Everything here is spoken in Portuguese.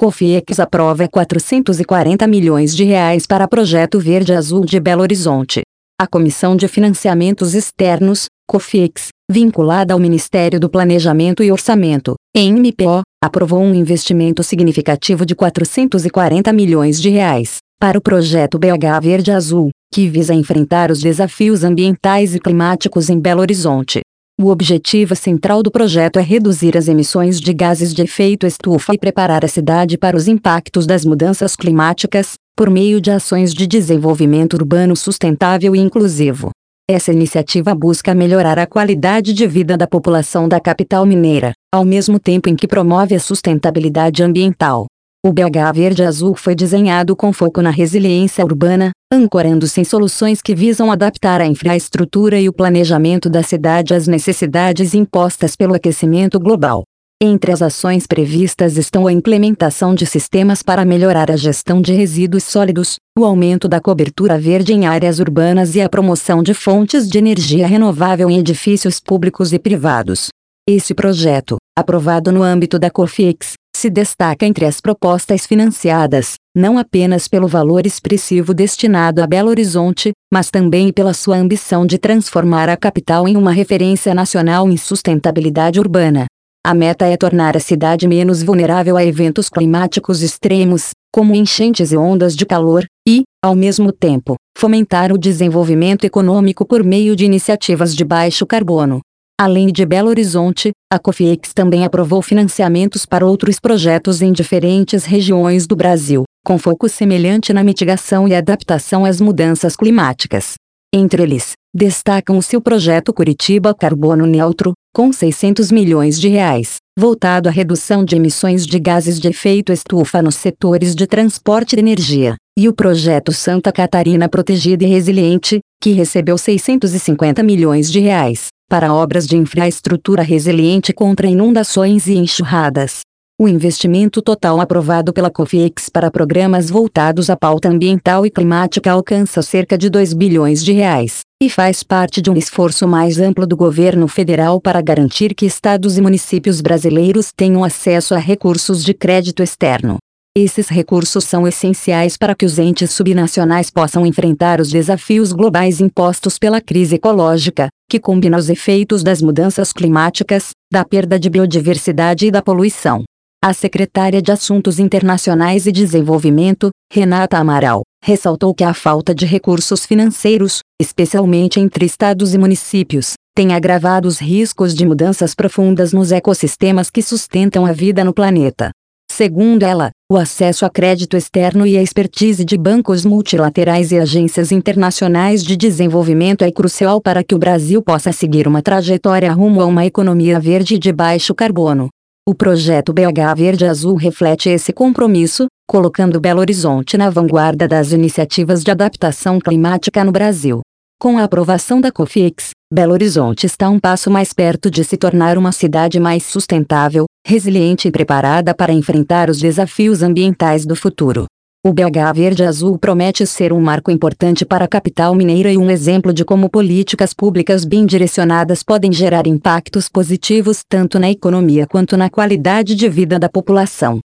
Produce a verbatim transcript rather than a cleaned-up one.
Cofiex aprova quatrocentos e quarenta milhões de reais para Projeto Verde Azul de Belo Horizonte. A Comissão de Financiamentos Externos, Cofiex, vinculada ao Ministério do Planejamento e Orçamento, M P O, aprovou um investimento significativo de quatrocentos e quarenta milhões de reais para o Projeto B H Verde Azul, que visa enfrentar os desafios ambientais e climáticos em Belo Horizonte. O objetivo central do projeto é reduzir as emissões de gases de efeito estufa e preparar a cidade para os impactos das mudanças climáticas, por meio de ações de desenvolvimento urbano sustentável e inclusivo. Essa iniciativa busca melhorar a qualidade de vida da população da capital mineira, ao mesmo tempo em que promove a sustentabilidade ambiental. O B H Verde Azul foi desenhado com foco na resiliência urbana, ancorando-se em soluções que visam adaptar a infraestrutura e o planejamento da cidade às necessidades impostas pelo aquecimento global. Entre as ações previstas estão a implementação de sistemas para melhorar a gestão de resíduos sólidos, o aumento da cobertura verde em áreas urbanas e a promoção de fontes de energia renovável em edifícios públicos e privados. Esse projeto, aprovado no âmbito da Cofiex, se destaca entre as propostas financiadas, não apenas pelo valor expressivo destinado a Belo Horizonte, mas também pela sua ambição de transformar a capital em uma referência nacional em sustentabilidade urbana. A meta é tornar a cidade menos vulnerável a eventos climáticos extremos, como enchentes e ondas de calor, e, ao mesmo tempo, fomentar o desenvolvimento econômico por meio de iniciativas de baixo carbono. Além de Belo Horizonte, a Cofiex também aprovou financiamentos para outros projetos em diferentes regiões do Brasil, com foco semelhante na mitigação e adaptação às mudanças climáticas. Entre eles, destacam-se o projeto Curitiba Carbono Neutro, com seiscentos milhões de reais, voltado à redução de emissões de gases de efeito estufa nos setores de transporte e energia, e o projeto Santa Catarina Protegida e Resiliente, que recebeu seiscentos e cinquenta milhões de reais, para obras de infraestrutura resiliente contra inundações e enxurradas. O investimento total aprovado pela Cofiex para programas voltados à pauta ambiental e climática alcança cerca de dois bilhões de reais, e faz parte de um esforço mais amplo do governo federal para garantir que estados e municípios brasileiros tenham acesso a recursos de crédito externo. Esses recursos são essenciais para que os entes subnacionais possam enfrentar os desafios globais impostos pela crise ecológica, que combina os efeitos das mudanças climáticas, da perda de biodiversidade e da poluição. A secretária de Assuntos Internacionais e Desenvolvimento, Renata Amaral, ressaltou que a falta de recursos financeiros, especialmente entre estados e municípios, tem agravado os riscos de mudanças profundas nos ecossistemas que sustentam a vida no planeta. Segundo ela, o acesso a crédito externo e a expertise de bancos multilaterais e agências internacionais de desenvolvimento é crucial para que o Brasil possa seguir uma trajetória rumo a uma economia verde e de baixo carbono. O projeto B H Verde Azul reflete esse compromisso, colocando Belo Horizonte na vanguarda das iniciativas de adaptação climática no Brasil. Com a aprovação da Cofiex, Belo Horizonte está um passo mais perto de se tornar uma cidade mais sustentável, resiliente e preparada para enfrentar os desafios ambientais do futuro. O B H Verde Azul promete ser um marco importante para a capital mineira e um exemplo de como políticas públicas bem direcionadas podem gerar impactos positivos tanto na economia quanto na qualidade de vida da população.